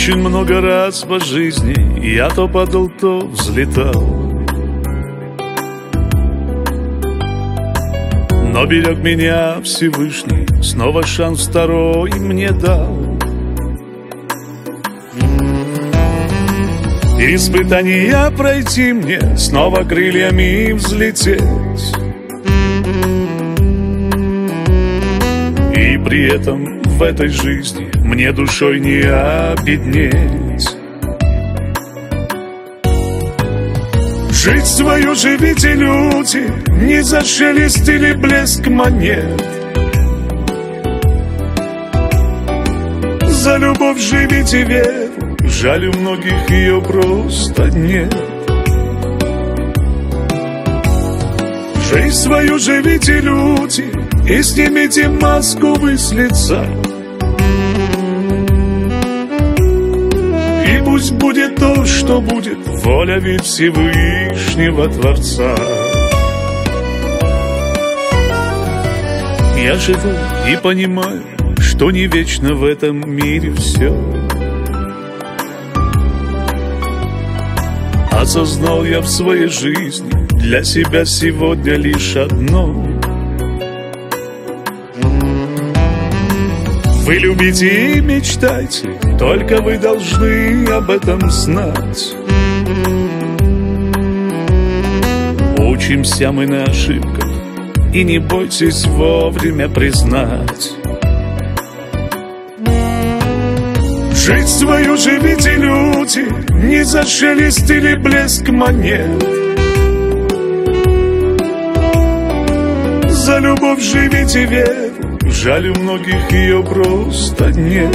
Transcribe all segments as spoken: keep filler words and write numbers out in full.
Очень много раз по жизни я то падал, то взлетал, но берег меня Всевышний, снова шанс второй мне дал. Испытания пройти мне, снова крыльями взлететь, и при этом в этой жизни мне душой не обеднеть. Жить свою живите, люди, не за шелест или блеск монет. За любовь живите веру, жаль, у многих ее просто нет. Жизнь свою живите, люди, и снимите маску вы с лица. И пусть будет то, что будет, воля ведь Всевышнего Творца. Я живу и понимаю, что не вечно в этом мире все. Осознал я в своей жизни для себя сегодня лишь одно: вы любите и мечтайте, только вы должны об этом знать. Учимся мы на ошибках, и не бойтесь вовремя признать. Жить свою живите, люди, не за шелест или блеск монет. За любовь живите веру, жаль, у многих ее просто нет.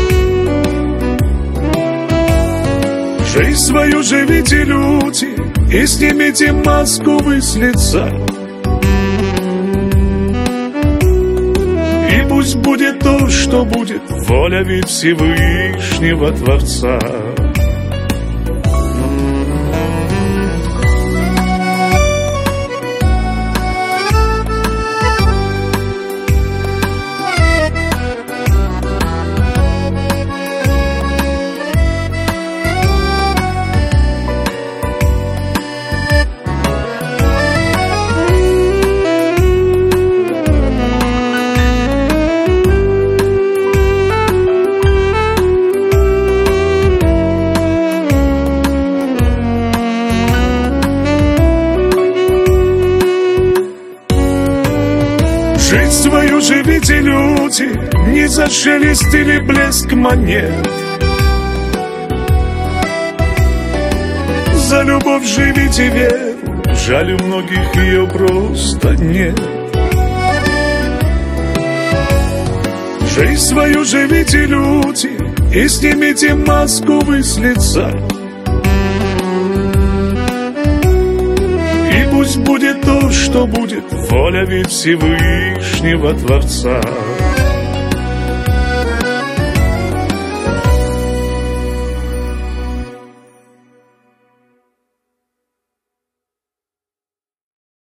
Жизнь свою живите, люди, и снимите маску вы с лица. И пусть будет то, что будет, воля ведь Всевышнего Творца. Жить свою живите, люди, не за шелест или блеск монет. За любовь живите веру, жаль, у многих ее просто нет. Жизнь свою живите, люди, и снимите маску вы с лица. И пусть будет то, что будет, воля ведь Всевышнего Творца.